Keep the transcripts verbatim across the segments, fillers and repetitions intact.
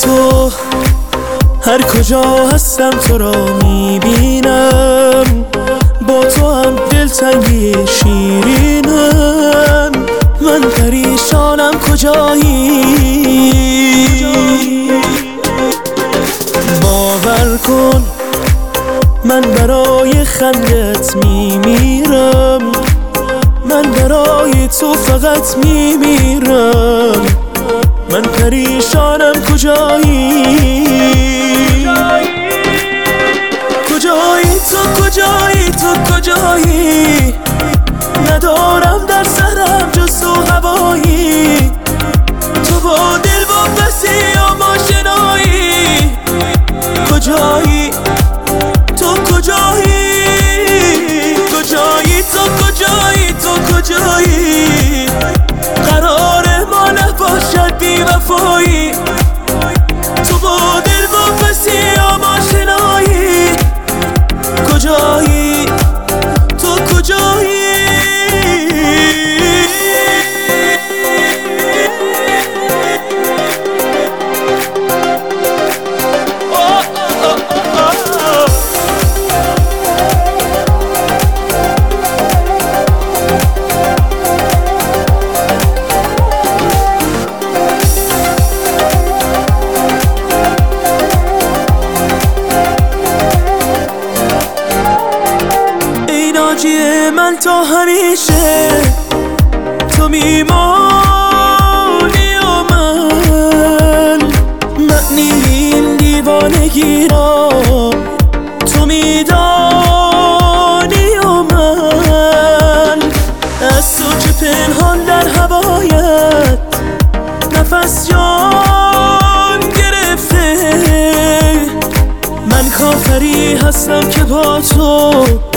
تو هر کجا هستم تو را میبینم، با تو هم دلتنگی شیرینم. من پریشانم کجایی، باور کن من برای خندت میمیرم، من برای تو فقط میمیرم. من پریشانم کجایی، کجایی تو، کجایی تو، کجایی؟ ندارم در سرم جز تو هوایی، تو با دل واپسی یا آشنایی. کجایی تو، کجایی؟ کجایی تو، کجایی تو، کجایی؟ قرار ما نباشد بی وفایی، تو با دل واپسی یا آشنایی. کجایی تو، کجایی؟ من تا همیشه تو میمانی و من معنی این دیوانگی را تو میدانی و من از تو که پنهان در هوایت نفس جان گرفته. من کافری هستم که با تو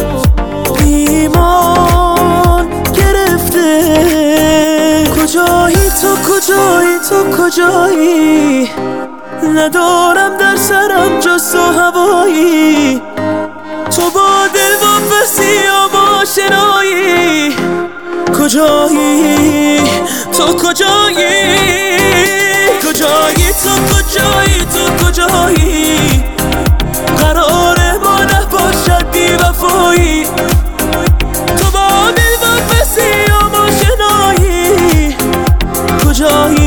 ایمان گرفته. کجایی تو، کجایی تو، کجایی؟ ندارم در سرم جز تو هوایی، تو با دل واپسی یا آشنایی. کجایی تو، کجایی؟ کجایی تو، کجایی تو، کجایی؟ قرار ما نباشد بی وفایی، تو با دل واپسی یا آشنایی. کجایی